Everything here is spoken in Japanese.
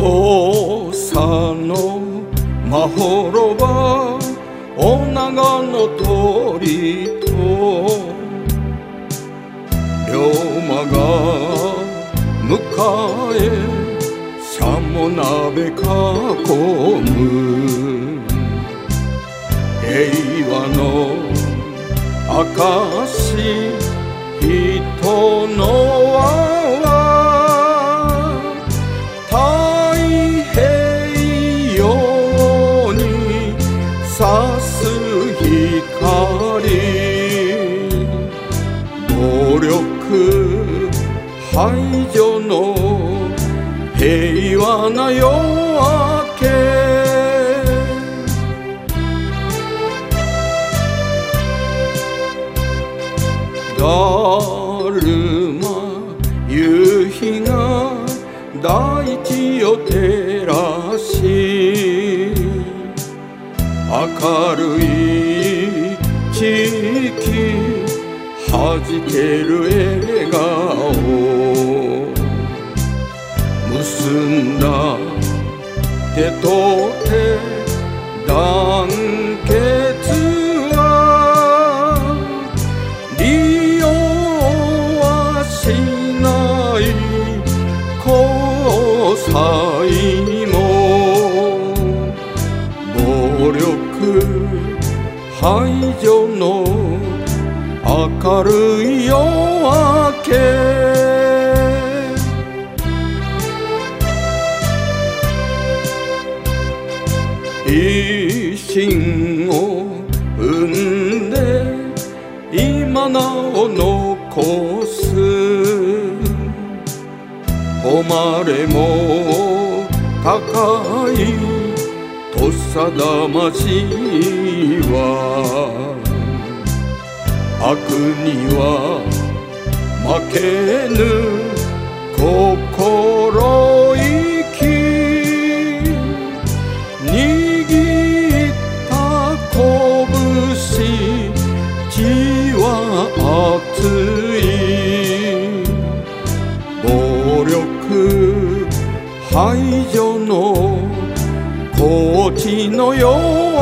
土佐のまほろば女の鳥と龍馬が迎えしゃも鍋囲む平和の証人の輪は太平洋に差す光暴力排除の平和な夜明けだるま夕日が大地を照らし明るい地域はじける笑顔結んだ手と手団結は利用はしない交際も暴力排除の明るい夜明け維新を生んで今なお残す誉れも高い土佐魂は悪には負けぬ心意気握った拳血は熱い暴力排除の高知のよう